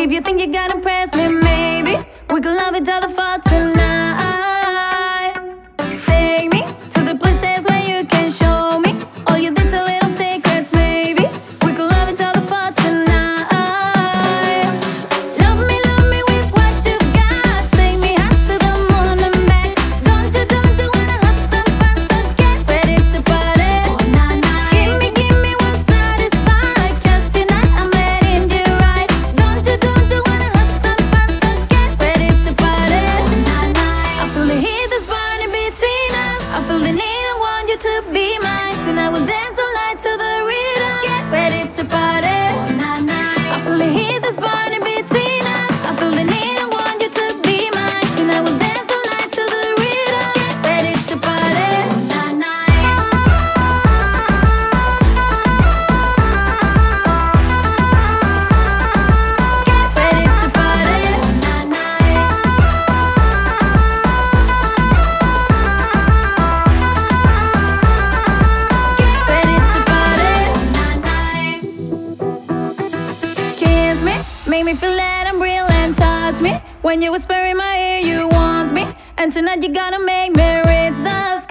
If you think you gotta impress me, maybe we could love each other for tonight. Take me to the places where you can show me all your dirty little secrets. Maybe we could love each other for tonight. Love me with what you got. Take me out to the moon and back. Don't you wanna have some fun? So get ready to party. Give me one satisfied. 'Cause tonight I'm letting you ride. Don't you wanna have some fun? So get ready to party. I feel the heat that's burning between us. I feel the need, I want you to be mine. Tonight we'll dance all night to the rhythm. Get ready to party. I feel the heat that's burning between us. I feel the need, I want you to be mine. Tonight we'll dance all night to the rhythm. Get ready to party. Get ready to party. Get ready to party. Kiss me, make me feel that I'm real and touch me. When you whisper in my ear, you want me. And tonight you gotta make me reach the